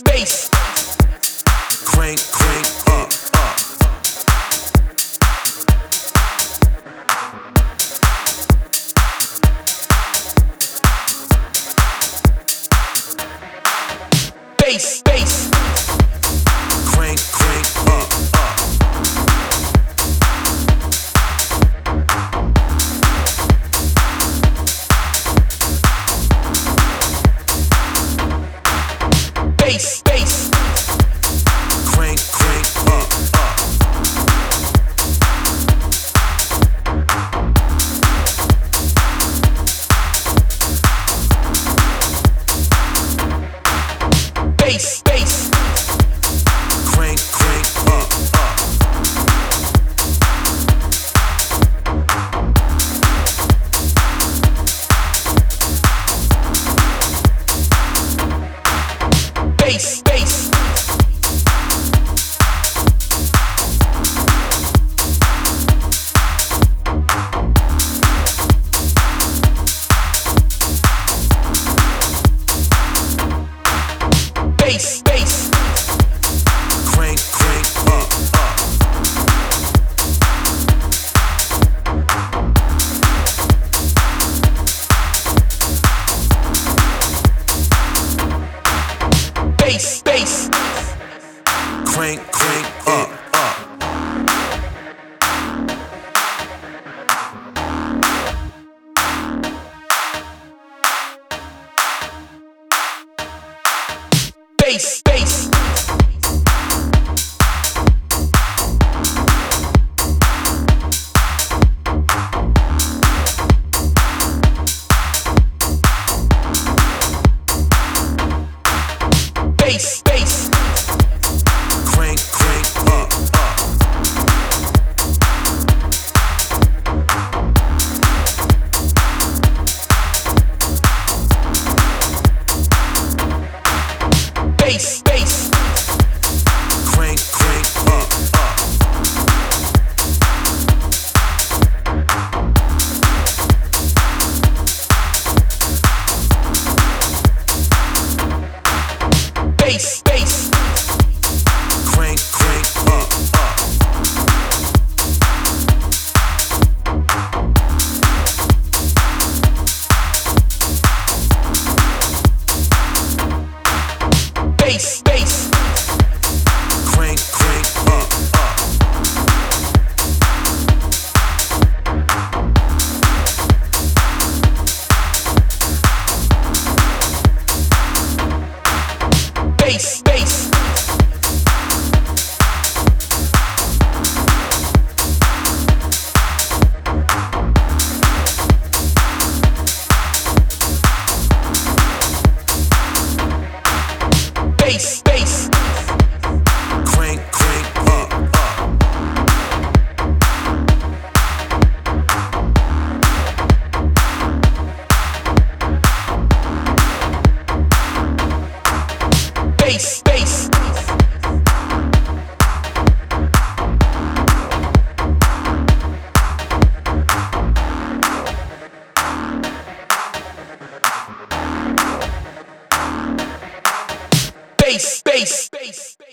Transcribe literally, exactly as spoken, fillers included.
bass. Crank, crank, up, up. Bass, bass. Crank, crank, up, up. Bass, bass. Crank, crank, up, up. Bass, bass. Crank, crank, up, up. Bass, bass. Bass, bass. Crank, crank, up, up. Bass, bass. Crank, crank, up, up. Bass, bass. Bass, bass. Crank, crank, up, up. Bass, bass. Crank, crank, up, up. Bass, bass. Crank, crank, up, up. Bass, bass. Crank, crank, up, up. Bass, bass. Bass, bass. Crank, crank, up, up. Bass, bass. Bass, bass, bass, bass.